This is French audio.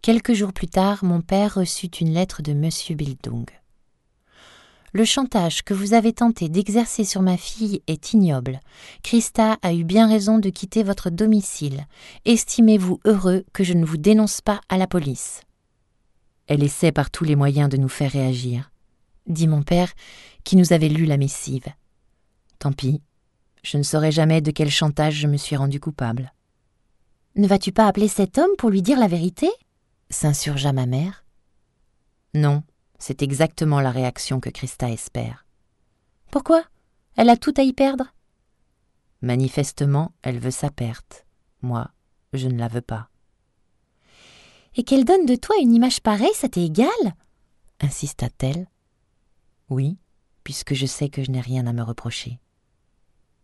Quelques jours plus tard, mon père reçut une lettre de Monsieur Bildung. Le chantage que vous avez tenté d'exercer sur ma fille est ignoble. Christa a eu bien raison de quitter votre domicile. Estimez-vous heureux que je ne vous dénonce pas à la police. Elle essaie par tous les moyens de nous faire réagir, dit mon père, qui nous avait lu la missive. Tant pis, je ne saurai jamais de quel chantage je me suis rendu coupable. Ne vas-tu pas appeler cet homme pour lui dire la vérité ? S'insurgea ma mère. Non, c'est exactement la réaction que Christa espère. Pourquoi ? Elle a tout à y perdre ? Manifestement, elle veut sa perte. Moi, je ne la veux pas. Et qu'elle donne de toi une image pareille, ça t'est égal ? Insista-t-elle. Oui, puisque je sais que je n'ai rien à me reprocher.